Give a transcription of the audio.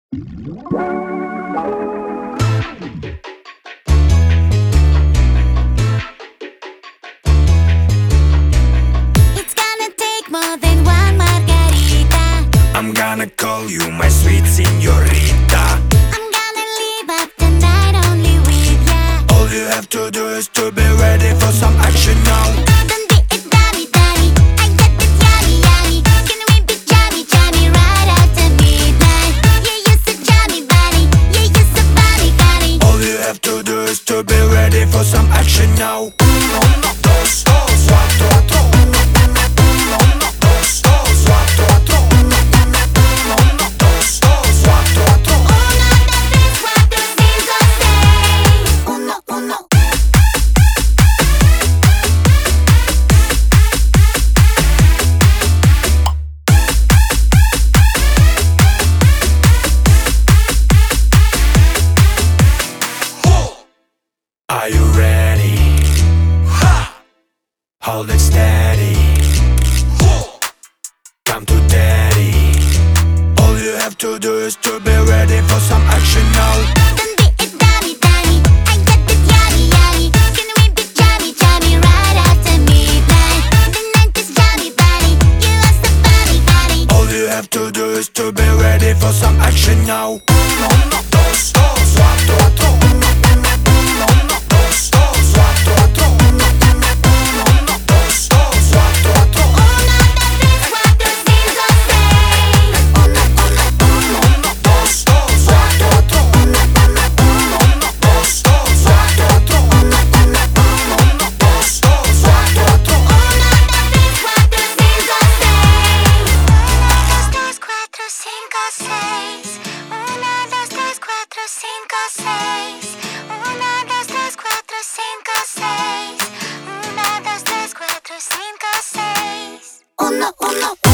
It's gonna take more than one margarita. I'm gonna call you my sweet señorita. I'm gonna leave up the night only with ya. All you have to do is to be ready for some action now. Don't be a dummy, dummy. I got the yummy, yummy. Can we be jammy, jammy right after midnight? Yeah, you're so jammy, buddy. Yeah, you're so bunny, bunny. All you have to do is to be ready for some action now. Uno, dos, cuatro, cuatro. Uno, dos, cuatro, cuatro. Uno, dos, cuatro, cuatro. Uno, uno. Are you ready? Hold it steady. Come to daddy. All you have to do is to be ready for some action now. Don't be a dummy, dummy. I got the yummy, yummy. Can we be jammy, jammy right after midnight? The night is jammy, buddy. You are so bunny, bunny. All you have to do is to be ready for some action now. Uno, dos, cuatro, cuatro. Uno, dos, cuatro, cuatro. Uno, dos, cuatro, cuatro. Uno, uno.